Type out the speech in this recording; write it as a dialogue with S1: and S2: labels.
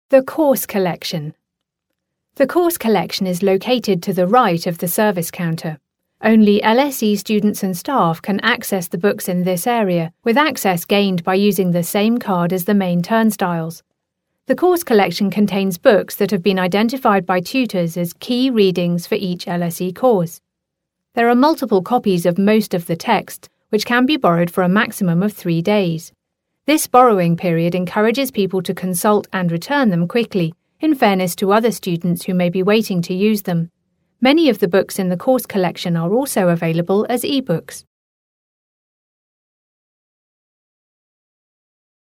S1: The course collection. The course collection is located to the right of the service counter. Only LSE students and staff can access the books in this area, with access gained by using the same card as the main turnstiles. The course collection contains books that have been identified by tutors as key readings for each LSE course. There are multiple copies of most of the text, which can be borrowed for a maximum of 3 days. This borrowing period encourages people to consult and return them quickly, in fairness to other students who may be waiting to use them. Many of the books in the course collection are also available as e-books.